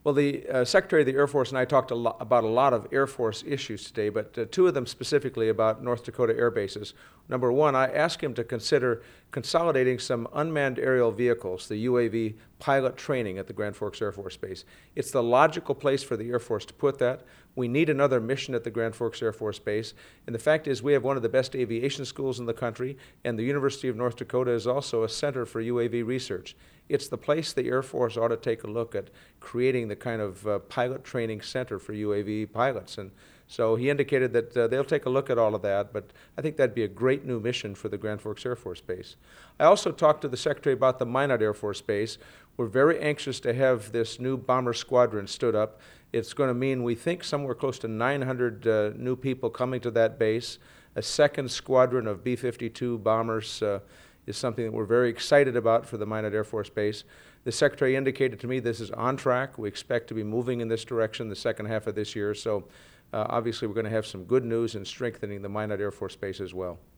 Well, the Secretary of the Air Force and I talked about a lot of Air Force issues today, but two of them specifically about North Dakota air bases. Number one, I asked him to consider consolidating some unmanned aerial vehicles, the UAV pilot training at the Grand Forks Air Force Base. It's the logical place for the Air Force to put that. We need another mission at the Grand Forks Air Force Base. And the fact is we have one of the best aviation schools in the country, and the University of North Dakota is also a center for UAV research. It's the place the Air Force ought to take a look at creating the kind of pilot training center for UAV pilots. And so he indicated that they'll take a look at all of that, but I think that'd be a great new mission for the Grand Forks Air Force Base. I also talked to the Secretary about the Minot Air Force Base. We're very anxious to have this new bomber squadron stood up. It's going to mean, we think, somewhere close to 900 new people coming to that base. A second squadron of B-52 bombers is something that we're very excited about for the Minot Air Force Base. The Secretary indicated to me this is on track. We expect to be moving in this direction the second half of this year. So obviously we're going to have some good news in strengthening the Minot Air Force Base as well.